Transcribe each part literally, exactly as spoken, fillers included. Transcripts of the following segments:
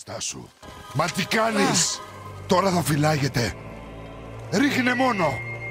Στάσου. Μα τι κάνεις! Τώρα θα φυλάγεται. Ρίχνε μόνο.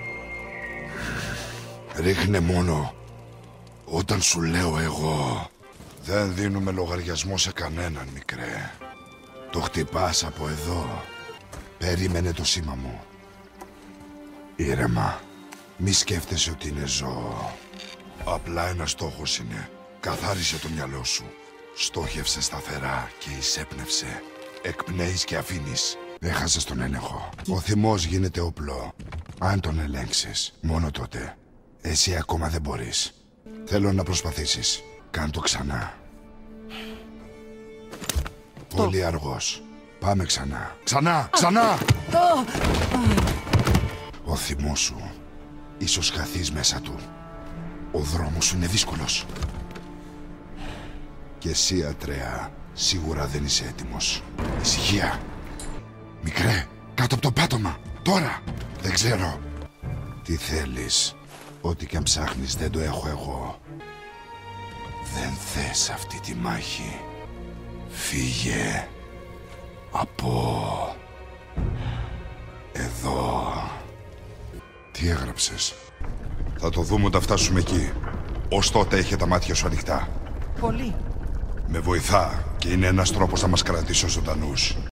Ρίχνε μόνο. Όταν σου λέω εγώ. Δεν δίνουμε λογαριασμό σε κανέναν, μικρέ. Το χτυπάς από εδώ. Περίμενε το σήμα μου. Ήρεμα. Μη σκέφτεσαι ότι είναι ζώο. Απλά ένας στόχος είναι. Καθάρισε το μυαλό σου. Στόχευσε σταθερά και εισέπνευσε. Εκπνέεις και αφήνεις. Έχασες τον έλεγχο. Ο θυμός γίνεται όπλο. Αν τον ελέγξεις, μόνο τότε. Εσύ ακόμα δεν μπορείς. Θέλω να προσπαθήσεις. Κάν' το ξανά. Πολύ αργός. Πάμε ξανά. Ξανά! Ξανά! Ο θυμός σου ίσως χαθείς μέσα του. Ο δρόμος σου είναι δύσκολος. Και εσύ, Ατρέα, σίγουρα δεν είσαι έτοιμος. Ησυχία. Μικρέ, κάτω από το πάτωμα. Τώρα. Δεν ξέρω. Τι θέλεις. Ό,τι και αν ψάχνεις δεν το έχω εγώ. Δεν θες αυτή τη μάχη. Φύγε. Από... εδώ. Τι έγραψες? Θα το δούμε όταν φτάσουμε εκεί. Ως τότε είχε τα μάτια σου ανοιχτά. Πολύ. Με βοηθά και είναι ένας τρόπος να μας κρατήσει ζωντανούς.